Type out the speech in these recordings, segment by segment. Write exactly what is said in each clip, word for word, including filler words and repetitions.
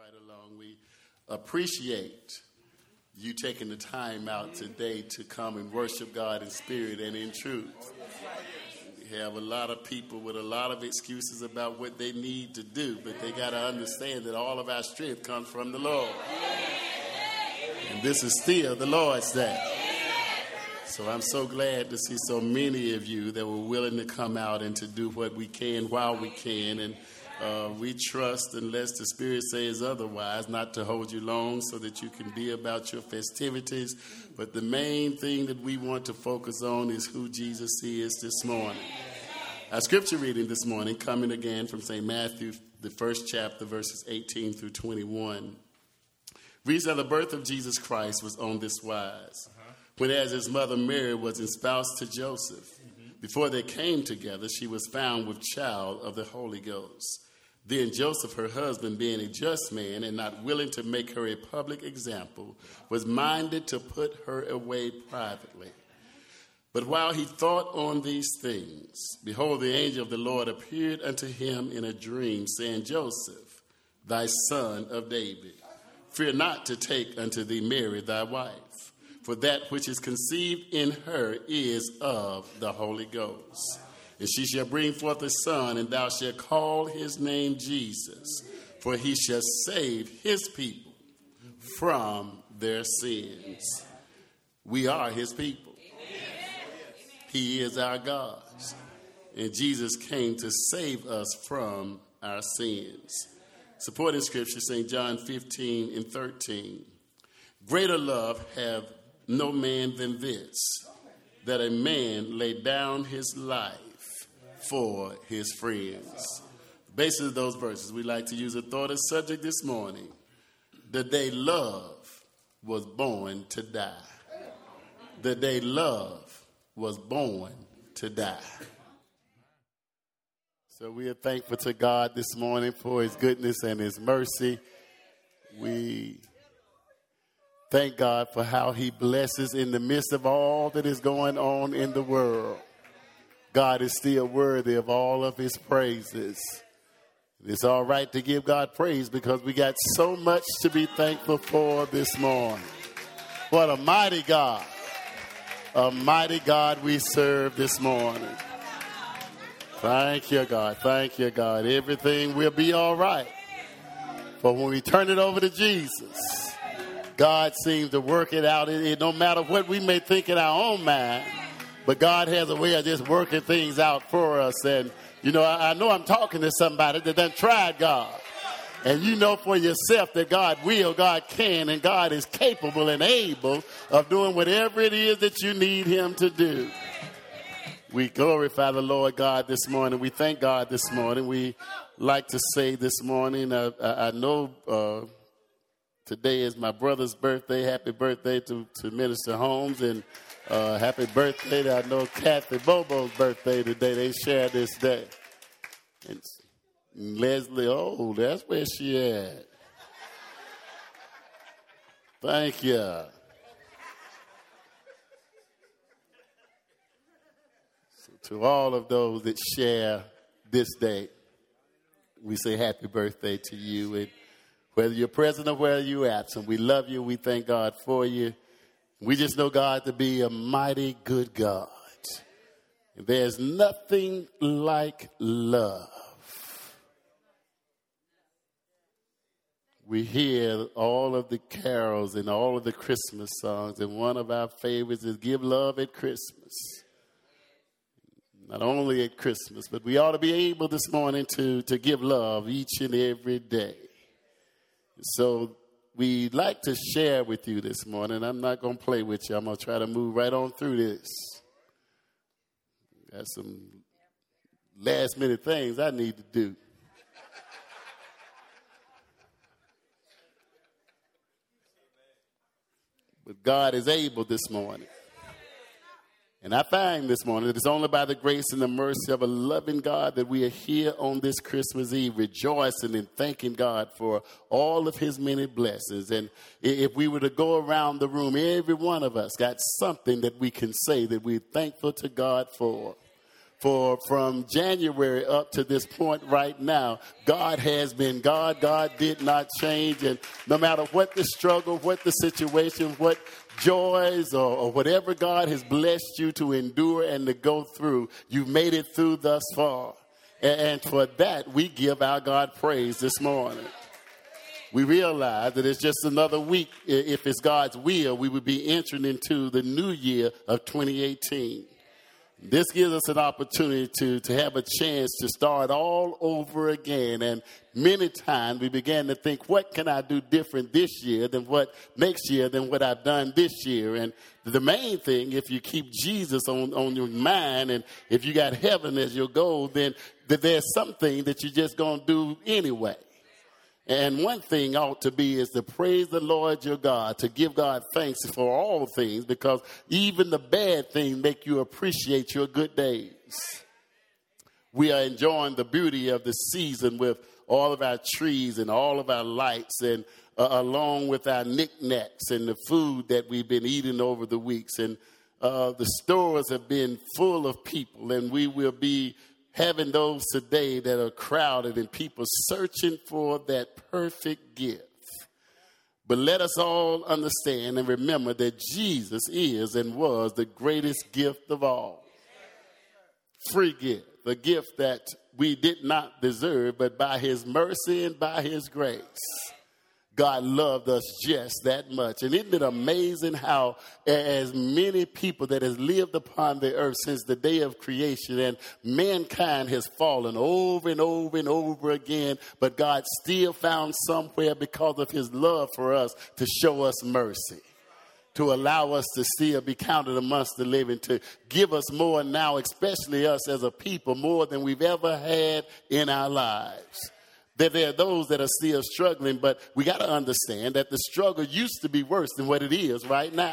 right along. We appreciate you taking the time out today to come and worship God in spirit and in truth. We have a lot of people with a lot of excuses about what they need to do, but they got to understand that all of our strength comes from the Lord. And this is still the Lord's day. So I'm so glad to see so many of you that were willing to come out and to do what we can while we can. And uh, we trust, unless the Spirit says otherwise, not to hold you long so that you can be about your festivities. But the main thing that we want to focus on is who Jesus is this morning. Our scripture reading this morning, coming again from Saint Matthew, the first chapter, verses eighteen through twenty-one, reads that the birth of Jesus Christ was on this wise. When as his mother Mary was espoused to Joseph, mm-hmm. before they came together, she was found with child of the Holy Ghost. Then Joseph, her husband, being a just man and not willing to make her a public example, was minded to put her away privately. But while he thought on these things, behold, the angel of the Lord appeared unto him in a dream, saying, Joseph, thy son of David, fear not to take unto thee Mary thy wife. For that which is conceived in her is of the Holy Ghost. And she shall bring forth a son, and thou shalt call his name Jesus, for he shall save his people from their sins. We are his people. He is our God. And Jesus came to save us from our sins. Supporting scripture, Saint John fifteen and thirteen. Greater love have no man than this, that a man lay down his life for his friends. The basis of those verses, we like to use a thought as subject this morning. The day love was born to die. The day love was born to die. So we are thankful to God this morning for his goodness and his mercy. We thank God for how he blesses in the midst of all that is going on in the world. God is still worthy of all of his praises. It's all right to give God praise because we got so much to be thankful for this morning. What a mighty God, a mighty God we serve this morning. Thank you, God. Thank you, God. Everything will be all right. But when we turn it over to Jesus, God seems to work it out. It, it no matter what we may think in our own mind, but God has a way of just working things out for us. And, you know, I, I know I'm talking to somebody that done tried God. And you know for yourself that God will, God can, and God is capable and able of doing whatever it is that you need him to do. We glorify the Lord God this morning. We thank God this morning. We like to say this morning, uh, I, I know uh, today is my brother's birthday. Happy birthday to, to Minister Holmes, and uh, happy birthday to, I know, Kathy Bobo's birthday today. They share this day. And Leslie, oh, that's where she at. Thank you. To all of those that share this day, we say happy birthday to you. And whether you're present or whether you're absent, we love you. We thank God for you. We just know God to be a mighty good God. And there's nothing like love. We hear all of the carols and all of the Christmas songs, and one of our favorites is Give Love at Christmas. Not only at Christmas, but we ought to be able this morning to, to give love each and every day. So we'd like to share with you this morning. I'm not going to play with you. I'm going to try to move right on through this. Got some last minute things I need to do. But God is able this morning. And I find this morning that it's only by the grace and the mercy of a loving God that we are here on this Christmas Eve, rejoicing and thanking God for all of his many blessings. And if we were to go around the room, every one of us got something that we can say that we're thankful to God for. For from January up to this point right now, God has been God. God did not change. And no matter what the struggle, what the situation, what joys or, or whatever God has blessed you to endure and to go through, you've made it through thus far. And, and for that, we give our God praise this morning. We realize that it's just another week. If it's God's will, we would be entering into the new year of twenty eighteen. This gives us an opportunity to, to have a chance to start all over again. And many times we began to think, what can I do different this year than what next year than what I've done this year? And the main thing, if you keep Jesus on, on your mind and if you got heaven as your goal, then that there's something that you're just going to do anyway. And one thing ought to be is to praise the Lord your God, to give God thanks for all things, because even the bad things make you appreciate your good days. We are enjoying the beauty of the season with all of our trees and all of our lights, and uh, along with our knickknacks and the food that we've been eating over the weeks. And uh, the stores have been full of people, and we will be having those today that are crowded and people searching for that perfect gift. But let us all understand and remember that Jesus is and was the greatest gift of all. Free gift, a gift that we did not deserve, but by his mercy and by his grace, God loved us just that much. And isn't it amazing how as many people that has lived upon the earth since the day of creation, and mankind has fallen over and over and over again, but God still found somewhere because of his love for us to show us mercy, to allow us to still be counted amongst the living, to give us more now, especially us as a people, more than we've ever had in our lives. That there are those that are still struggling, but we got to understand that the struggle used to be worse than what it is right now.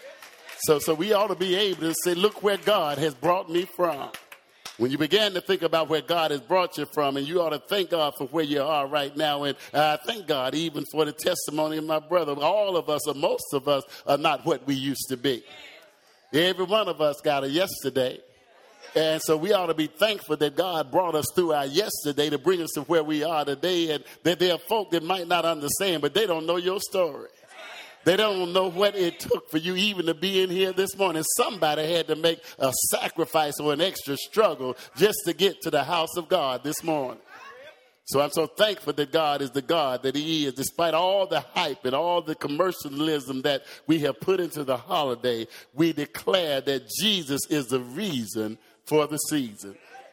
So, so we ought to be able to say, look where God has brought me from. When you began to think about where God has brought you from, and you ought to thank God for where you are right now. And I uh, thank God even for the testimony of my brother. All of us, or most of us, are not what we used to be. Every one of us got a yesterday. And so we ought to be thankful that God brought us through our yesterday to bring us to where we are today. And that there are folk that might not understand, but they don't know your story. They don't know what it took for you even to be in here this morning. Somebody had to make a sacrifice or an extra struggle just to get to the house of God this morning. So I'm so thankful that God is the God that he is. Despite all the hype and all the commercialism that we have put into the holiday, we declare that Jesus is the reason for the season.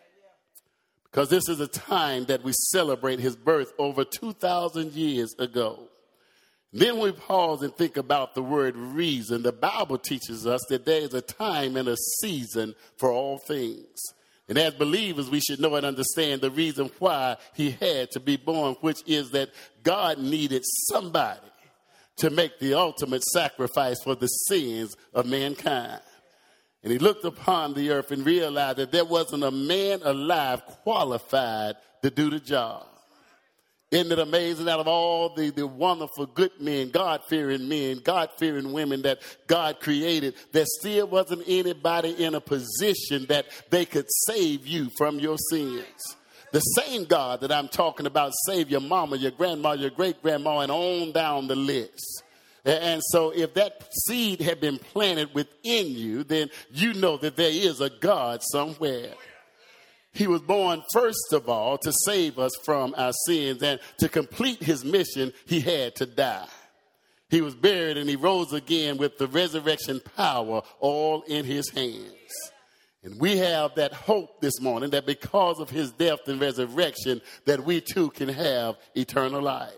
Because this is a time that we celebrate his birth over two thousand years ago. Then we pause and think about the word reason. The Bible teaches us that there is a time and a season for all things. And as believers, we should know and understand the reason why he had to be born, which is that God needed somebody to make the ultimate sacrifice for the sins of mankind. And he looked upon the earth and realized that there wasn't a man alive qualified to do the job. Isn't it amazing, out of all the, the wonderful good men, God-fearing men, God-fearing women that God created, there still wasn't anybody in a position that they could save you from your sins. The same God that I'm talking about saved your mama, your grandma, your great-grandma, and on down the list. And so if that seed had been planted within you, then you know that there is a God somewhere. He was born, first of all, to save us from our sins. And to complete his mission, he had to die. He was buried and he rose again with the resurrection power all in his hands. And we have that hope this morning that because of his death and resurrection, that we too can have eternal life.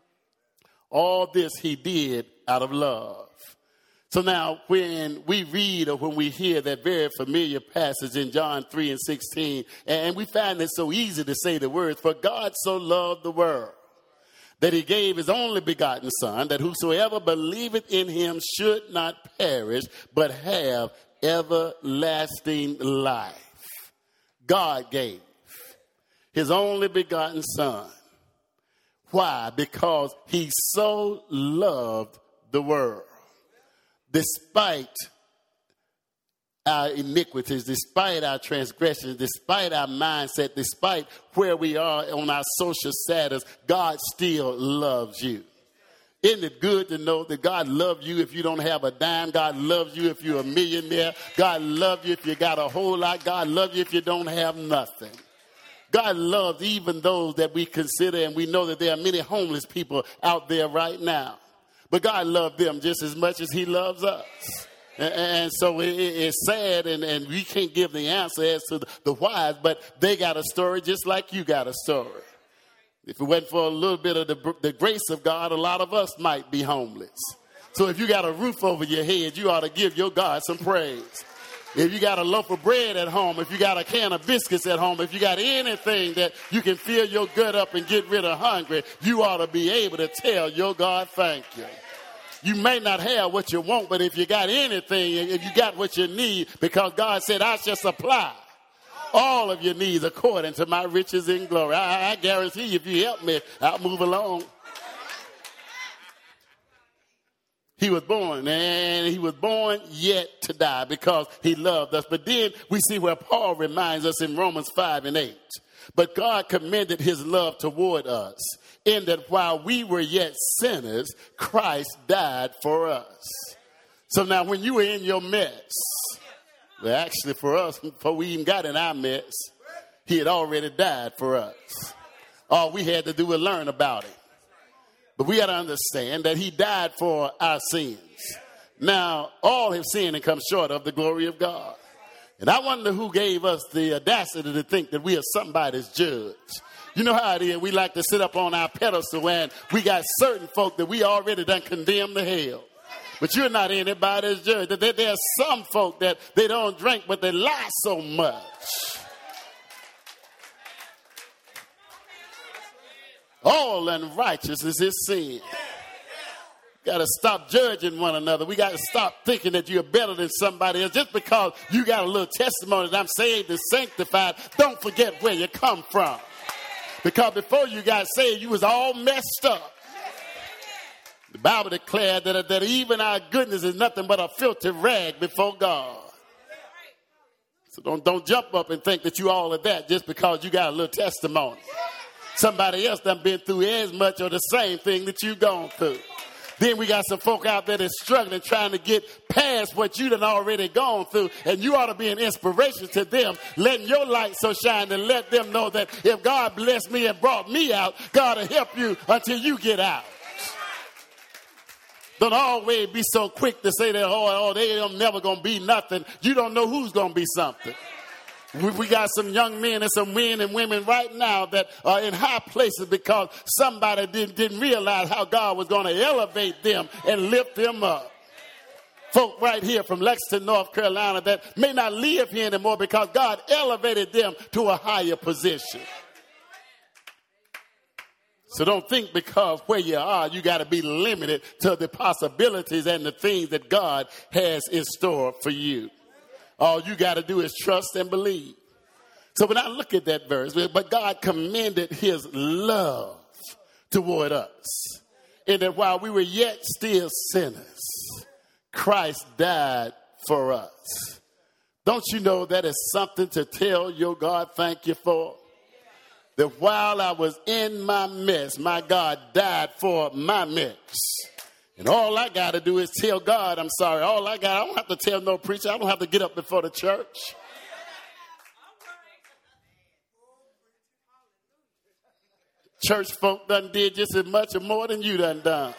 All this he did out of love. So now when we read or when we hear that very familiar passage in John three and sixteen, and we find it so easy to say the words, for God so loved the world that he gave his only begotten son, that whosoever believeth in him should not perish, but have everlasting life. God gave his only begotten son. Why? Because he so loved the world. Despite our iniquities, despite our transgressions, despite our mindset, despite where we are on our social status, God still loves you. Isn't it good to know that God loves you if you don't have a dime? God loves you if you're a millionaire. God loves you if you got a whole lot. God loves you if you don't have nothing. God loves even those that we consider, and we know that there are many homeless people out there right now. But God loves them just as much as he loves us. And, and so it, it's sad, and, and we can't give the answer as to the, the whys, but they got a story just like you got a story. If it wasn't for a little bit of the, the grace of God, a lot of us might be homeless. So if you got a roof over your head, you ought to give your God some praise. If you got a loaf of bread at home, if you got a can of biscuits at home, if you got anything that you can fill your gut up and get rid of hunger, you ought to be able to tell your God thank you. You may not have what you want, but if you got anything, if you got what you need, because God said, I shall supply all of your needs according to my riches in glory. I, I guarantee you, if you help me, I'll move along. He was born, and he was born yet to die because he loved us. But then we see where Paul reminds us in Romans five and eight. But God commended his love toward us in that while we were yet sinners, Christ died for us. So now when you were in your mess, well, actually for us, before we even got in our mess, he had already died for us. All we had to do was learn about it. But we got to understand that he died for our sins. Now, all have sinned and come short of the glory of God. And I wonder who gave us the audacity to think that we are somebody's judge. You know how it is. We like to sit up on our pedestal and we got certain folk that we already done condemned to hell. But you're not anybody's judge. There's some folk that they don't drink, but they lie so much. All unrighteousness is sin. Got to stop judging one another. We got to stop thinking that you're better than somebody else. Just because you got a little testimony that I'm saved and sanctified, don't forget where you come from. Because before you got saved, you was all messed up. The Bible declared that, that even our goodness is nothing but a filthy rag before God. So don't, don't jump up and think that you all of that just because you got a little testimony. Somebody else done been through as much or the same thing that you've gone through. Then we got some folk out there that's struggling, trying to get past what you done already gone through. And you ought to be an inspiration to them, letting your light so shine to let them know that if God blessed me and brought me out, God will help you until you get out. Don't always be so quick to say that, oh, oh they are never going to be nothing. You don't know who's going to be something. We got some young men and some men and women right now that are in high places because somebody didn't, didn't realize how God was going to elevate them and lift them up. Folk right here from Lexington, North Carolina that may not live here anymore because God elevated them to a higher position. So don't think because where you are, you got to be limited to the possibilities and the things that God has in store for you. All you got to do is trust and believe. So when I look at that verse, but God commended his love toward us. And that while we were yet still sinners, Christ died for us. Don't you know that is something to tell your God thank you for? That while I was in my mess, my God died for my mess. And all I got to do is tell God, I'm sorry. All I got, I don't have to tell no preacher. I don't have to get up before the church. Church folk done did just as much or more than you done done.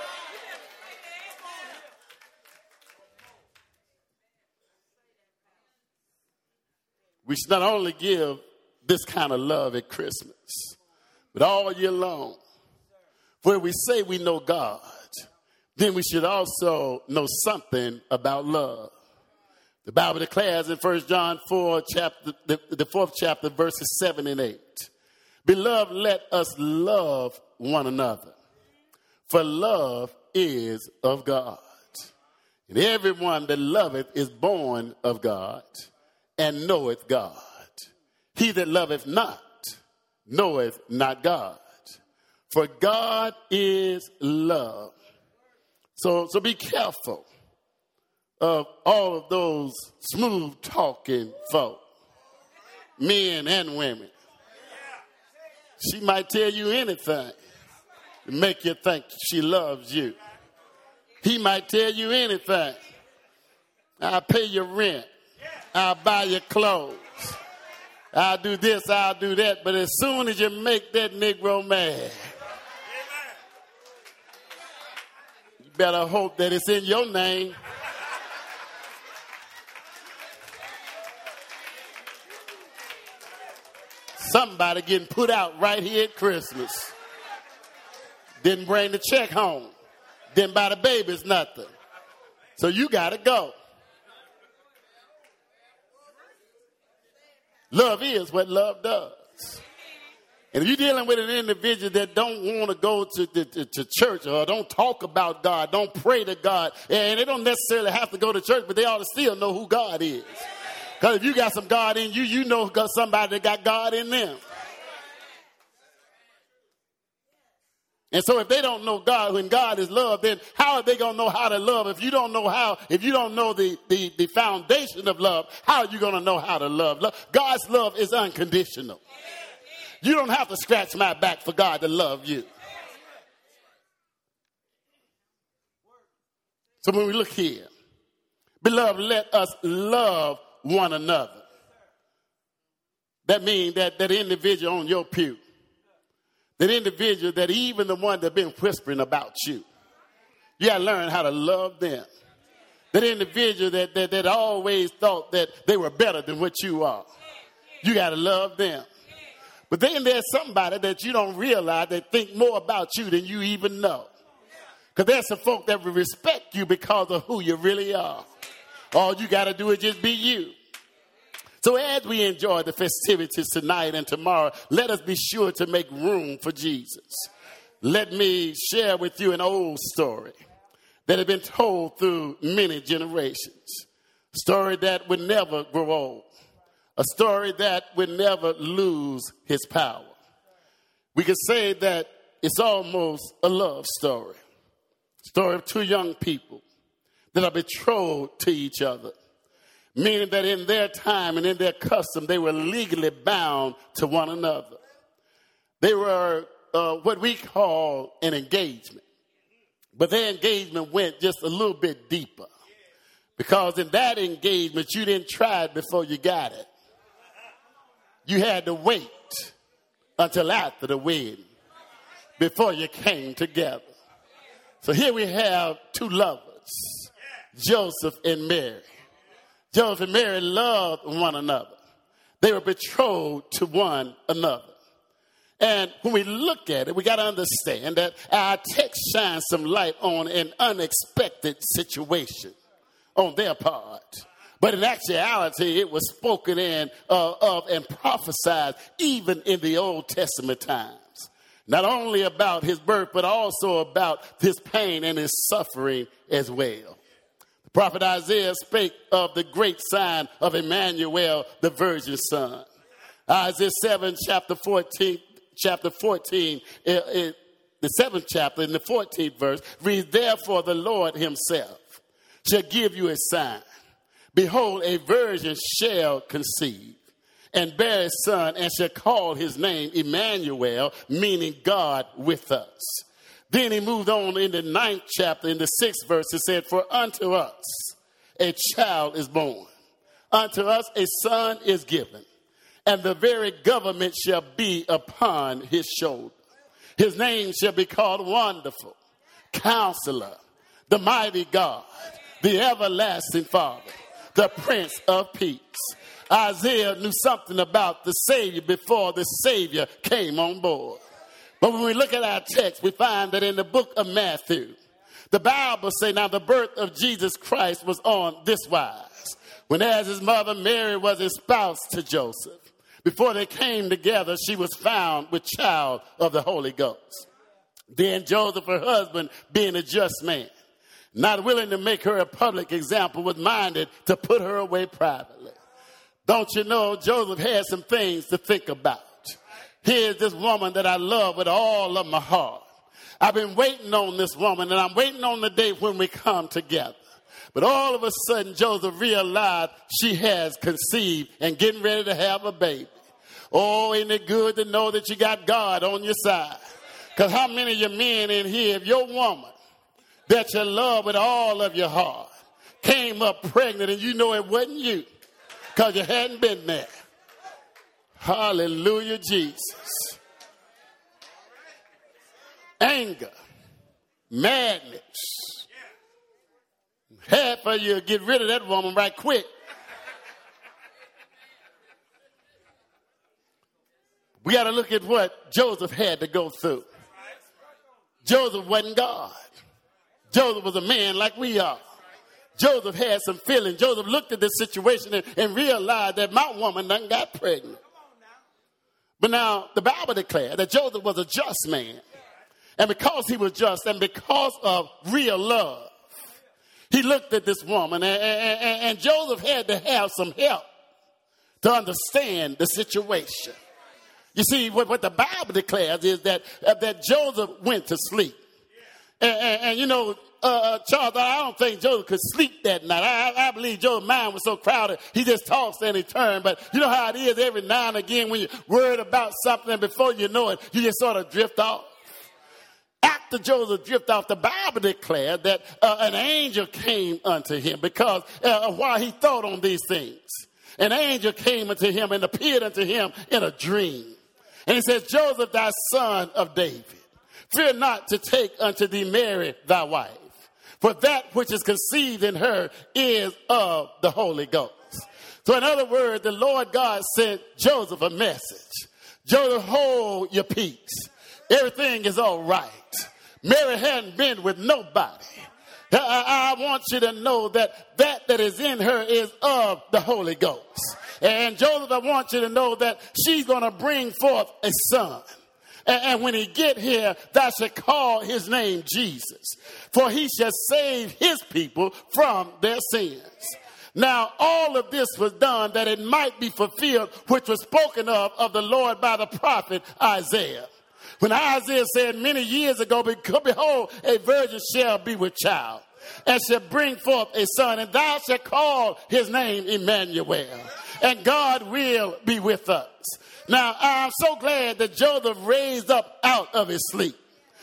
We should not only give this kind of love at Christmas, but all year long. Where we say we know God, then we should also know something about love. The Bible declares in First John four, chapter, the, the fourth chapter, verses seven and eight. Beloved, let us love one another, for love is of God. And everyone that loveth is born of God and knoweth God. He that loveth not knoweth not God, for God is love. So, so be careful of all of those smooth talking folk, men and women. She might tell you anything to make you think she loves you. He might tell you anything. I'll pay your rent. I'll buy your clothes. I'll do this, I'll do that. But as soon as you make that Negro mad, you better hope that it's in your name. Somebody getting put out right here at Christmas. Didn't bring the check home. Didn't buy the babies nothing. So you got to go. Love is what love does. And if you're dealing with an individual that don't want to go to, to, to church or don't talk about God, don't pray to God, and they don't necessarily have to go to church, but they ought to still know who God is. Because if you got some God in you, you know somebody that got God in them. And so if they don't know God, when God is love, then how are they going to know how to love? If you don't know how, if you don't know the, the, the foundation of love, how are you going to know how to love? love? God's love is unconditional. You don't have to scratch my back for God to love you. So when we look here, beloved, let us love one another. That means that that individual on your pew, that individual, that even the one that's been whispering about you, you got to learn how to love them. That individual that, that, that always thought that they were better than what you are, you got to love them. But then there's somebody that you don't realize that think more about you than you even know. Because there's some folk that will respect you because of who you really are. All you got to do is just be you. So as we enjoy the festivities tonight and tomorrow, let us be sure to make room for Jesus. Let me share with you an old story that has been told through many generations. A story that would never grow old. A story that would never lose his power. We could say that it's almost a love story. Story of two young people that are betrothed to each other. Meaning that in their time and in their custom, they were legally bound to one another. They were uh, what we call an engagement. But their engagement went just a little bit deeper. Because in that engagement, you didn't try it before you got it. You had to wait until after the wedding before you came together. So here we have two lovers, Joseph and Mary. Joseph and Mary loved one another. They were betrothed to one another. And when we look at it, we got to understand that our text shines some light on an unexpected situation on their part. But in actuality, it was spoken in uh, of and prophesied even in the Old Testament times. Not only about his birth, but also about his pain and his suffering as well. Prophet Isaiah spake of the great sign of Emmanuel, the virgin son. Isaiah seven, chapter fourteen, chapter fourteen, it, it, the seventh chapter in the fourteenth verse reads, therefore the Lord himself shall give you a sign. Behold, a virgin shall conceive and bear a son and shall call his name Emmanuel, meaning God with us. Then he moved on in the ninth chapter, in the sixth verse, it said, for unto us a child is born. Unto us a son is given. And the very government shall be upon his shoulder. His name shall be called Wonderful, Counselor, the Mighty God, the Everlasting Father, the Prince of Peace. Isaiah knew something about the Savior before the Savior came on board. But when we look at our text, we find that in the book of Matthew, the Bible says, now the birth of Jesus Christ was on this wise. When as his mother Mary was espoused to Joseph, before they came together, she was found with child of the Holy Ghost. Then Joseph, her husband, being a just man, not willing to make her a public example, was minded to put her away privately. Don't you know, Joseph had some things to think about. Here's this woman that I love with all of my heart. I've been waiting on this woman, and I'm waiting on the day when we come together. But all of a sudden, Joseph realized she has conceived and getting ready to have a baby. Oh, ain't it good to know that you got God on your side? Because how many of you men in here, if your woman that you love with all of your heart came up pregnant and you know it wasn't you because you hadn't been there? Hallelujah, Jesus. Anger, madness. Half of you get rid of that woman right quick. We got to look at what Joseph had to go through. Joseph wasn't God. Joseph was a man like we are. Joseph had some feelings. Joseph looked at this situation and, and realized that my woman done got pregnant. But now the Bible declared that Joseph was a just man. And because he was just and because of real love, he looked at this woman and, and, and, and Joseph had to have some help to understand the situation. You see, what, what the Bible declares is that, uh, that Joseph went to sleep. And, and, and you know, uh, Charles, I don't think Joseph could sleep that night. I, I believe Joseph's mind was so crowded, he just tossed and he turned. But you know how it is every now and again when you're worried about something and before you know it, you just sort of drift off. After Joseph drifted off, the Bible declared that uh, an angel came unto him because uh, while he thought on these things, an angel came unto him and appeared unto him in a dream. And he says, Joseph, thy son of David, fear not to take unto thee Mary thy wife, for that which is conceived in her is of the Holy Ghost. So in other words, the Lord God sent Joseph a message. Joseph, hold your peace. Everything is all right. Mary hadn't been with nobody. I, I want you to know that that that is in her is of the Holy Ghost. And Joseph, I want you to know that she's going to bring forth a son. And, and when he get here, thou shalt call his name Jesus, for he shall save his people from their sins. Now, all of this was done that it might be fulfilled, which was spoken of of the Lord by the prophet Isaiah. When Isaiah said many years ago, behold, a virgin shall be with child and shall bring forth a son, and thou shalt call his name Emmanuel, and God will be with us. Now, I'm so glad that Joseph raised up out of his sleep,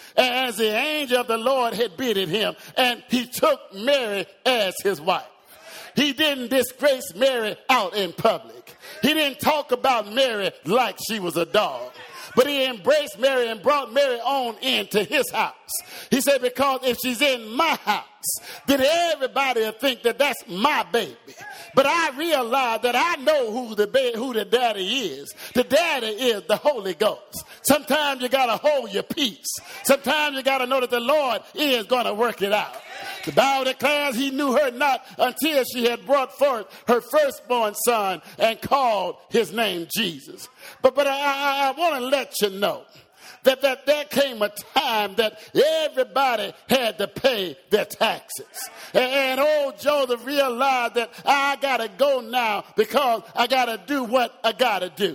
as the angel of the Lord had bidden him, and he took Mary as his wife. He didn't disgrace Mary out in public. He didn't talk about Mary like she was a dog. But he embraced Mary and brought Mary on into his house. He said, because if she's in my house, then everybody will think that that's my baby. But I realize that I know who the ba- who the daddy is. The daddy is the Holy Ghost. Sometimes you got to hold your peace. Sometimes you got to know that the Lord is going to work it out. The Bible declares he knew her not until she had brought forth her firstborn son and called his name Jesus. But but I, I, I want to let you know that, that there came a time that everybody had to pay their taxes. And, and old Joseph realized that I got to go now because I got to do what I got to do.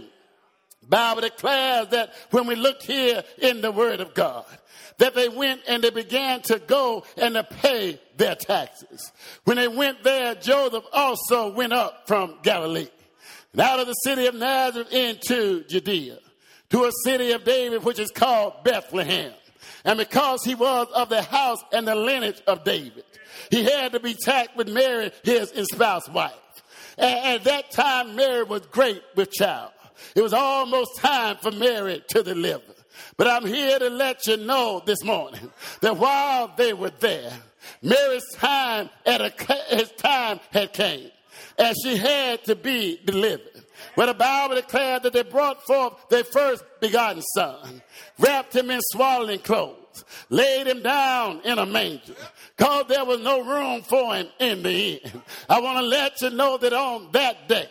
Bible declares that when we look here in the Word of God, that they went and they began to go and to pay their taxes. When they went there, Joseph also went up from Galilee, and out of the city of Nazareth into Judea, to a city of David, which is called Bethlehem. And because he was of the house and the lineage of David, he had to be taxed with Mary, his espoused wife. And at that time, Mary was great with child. It was almost time for Mary to deliver. But I'm here to let you know this morning that while they were there, Mary's time at a his time had came, and she had to be delivered. Well, the Bible declared that they brought forth their first begotten son, wrapped him in swaddling clothes, laid him down in a manger, because there was no room for him in the inn. I want to let you know that on that day,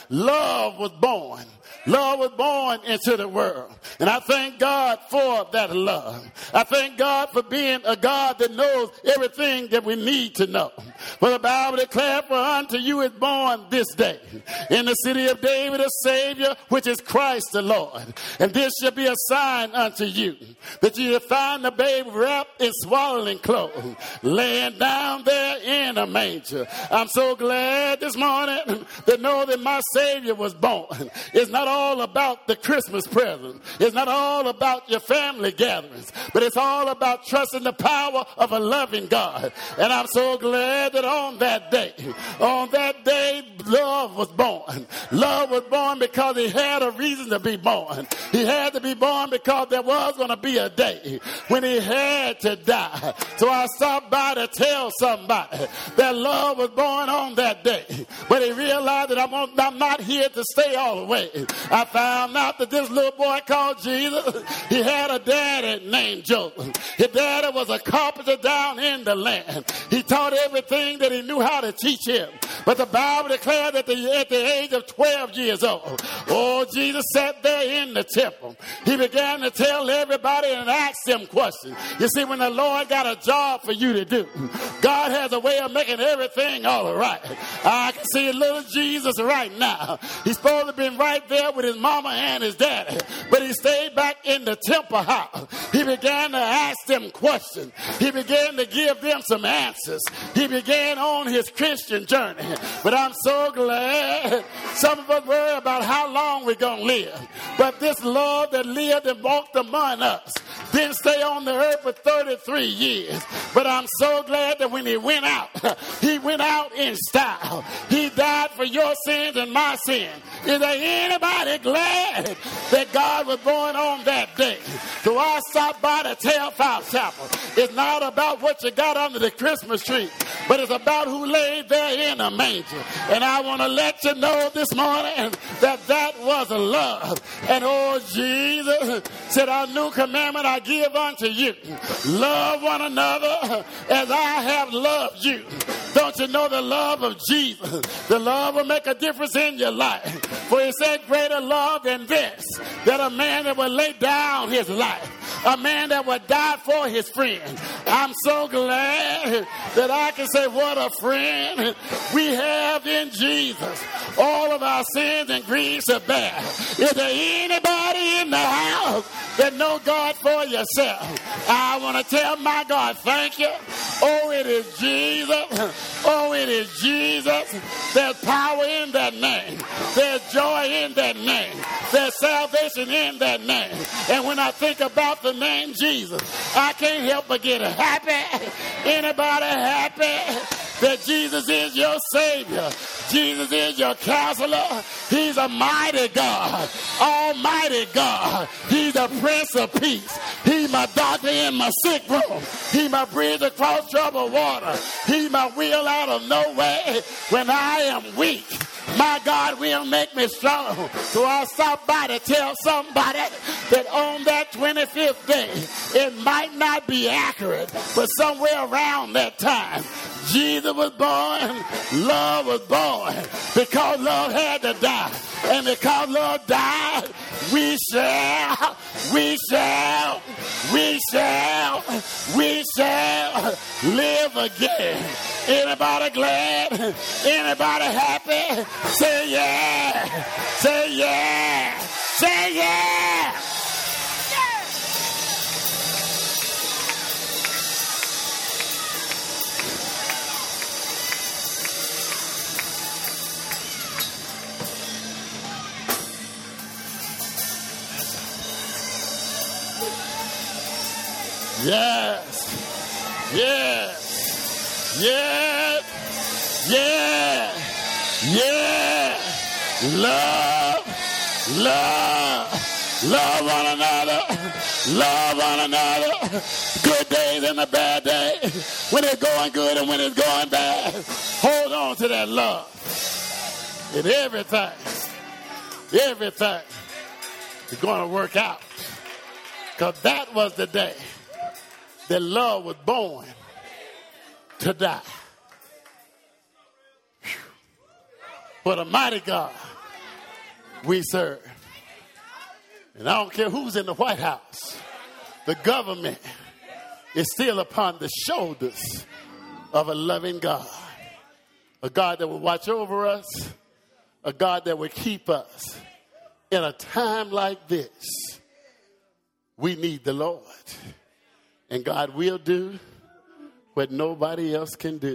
love was born. Love was born into the world. And I thank God for that love. I thank God for being a God that knows everything that we need to know. For the Bible declares, for unto you is born this day in the city of David a Savior, which is Christ the Lord. And this shall be a sign unto you, that you will find the babe wrapped in swaddling clothes, laying down there in a manger. I'm so glad this morning to know that my Savior was born. It's not all about the Christmas present. It's not all about your family gatherings, but it's all about trusting the power of a loving God. And I'm so glad that on that day, on that day, love was born. Love was born because he had a reason to be born. He had to be born because there was going to be a day when he had to die. So I stopped by to tell somebody that love was born on that day. But he realized that I'm, on, I'm not here to stay all the way. I found out that this little boy called Jesus, he had a daddy named Joseph. His daddy was a carpenter down in the land. He taught everything that he knew how to teach him. But the Bible declared that the, at the age of twelve years old, oh, Jesus sat there in the temple. He began to tell everybody and ask them questions. You see, when the Lord got a job for you to do, God has a way of making everything all right. I can see little Jesus right now. He's supposed to have been right there with his mama and his daddy, but he stayed back in the temple house. He began to ask them questions. He began to give them some answers. He began on his Christian journey. But I'm so glad some of us worry about how long we're going to live. But this Lord that lived and walked among us didn't stay on the earth for thirty-three years. But I'm so glad that when he went out, he went out in style. He died for your sins and my sin. Is there anybody glad that God was born on that day? So I stopped by to tell South Chapel, it's not about what you got under the Christmas tree, but it's about who laid there in a manger. And I want to let you know this morning that that was a love. And oh, Jesus said, a new commandment I give unto you. Love one another as I have loved you. Don't you know the love of Jesus? The love will make a difference in your life. For he said, greater love than this, that a man that will lay down his life, a man that would die for his friend. I'm so glad that I can say, what a friend we have in Jesus. All of our sins and griefs are bear. Is there anybody in the house that know God for yourself? I want to tell my God, thank you. Oh, it is Jesus. Oh, it is Jesus. There's power in that name. There's joy in that name. There's salvation in that name. And when I think about the name Jesus, I can't help but get happy. Anybody happy that Jesus is your Savior? Jesus is your counselor. He's a mighty God, almighty God. He's the Prince of Peace. He's my doctor in my sick room. He's my bridge across troubled water. He's my wheel out of no way when I am weak. My God will make me strong. So I stopped by to tell somebody that on that twenty-fifth day, it might not be accurate, but somewhere around that time, Jesus was born, love was born, because love had to die. And because love died, we shall, we shall, we shall, we shall live again. Anybody glad? Anybody happy? Say yeah. Say yeah. Say yeah. Yes. Yes. Yes. Yes. Yes. Love. Love. Love one another. Love one another. Good days and the bad days. When it's going good and when it's going bad. Hold on to that love. And everything. Everything is going to work out. Because that was the day that love was born to die. Whew. What a mighty God we serve. And I don't care who's in the White House. The government is still upon the shoulders of a loving God. A God that will watch over us. A God that will keep us in a time like this. We need the Lord. And God will do what nobody else can do.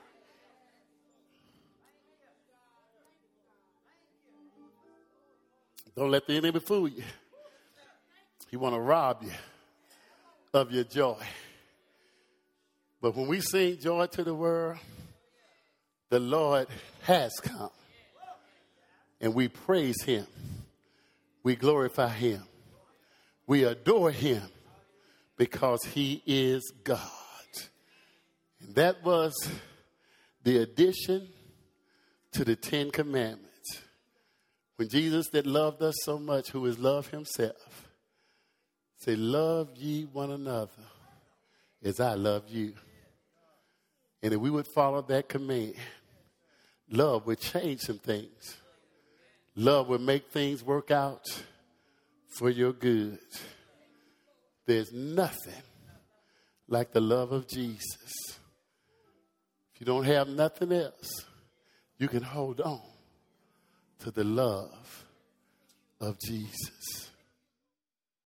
Don't let the enemy fool you. He want to rob you of your joy. But when we sing joy to the world, the Lord has come. And we praise him. We glorify him. We adore him because he is God. And that was the addition to the Ten Commandments. When Jesus that loved us so much, who is love himself, say, love ye one another as I love you. And if we would follow that command, love would change some things. Love would make things work out for your good. There's nothing like the love of Jesus. If you don't have nothing else, you can hold on to the love of Jesus.